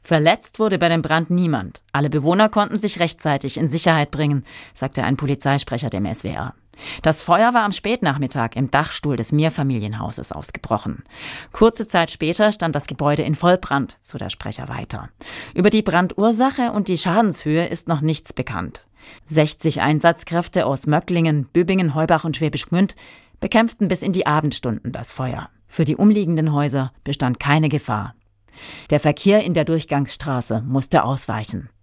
Verletzt wurde bei dem Brand niemand. Alle Bewohner konnten sich rechtzeitig in Sicherheit bringen, sagte ein Polizeisprecher dem SWR. Das Feuer war am Spätnachmittag im Dachstuhl des Mehrfamilienhauses ausgebrochen. Kurze Zeit später stand das Gebäude in Vollbrand, so der Sprecher weiter. Über die Brandursache und die Schadenshöhe ist noch nichts bekannt. 60 Einsatzkräfte aus Möcklingen, Bübingen, Heubach und Schwäbisch Gmünd bekämpften bis in die Abendstunden das Feuer. Für die umliegenden Häuser bestand keine Gefahr. Der Verkehr in der Durchgangsstraße musste ausweichen.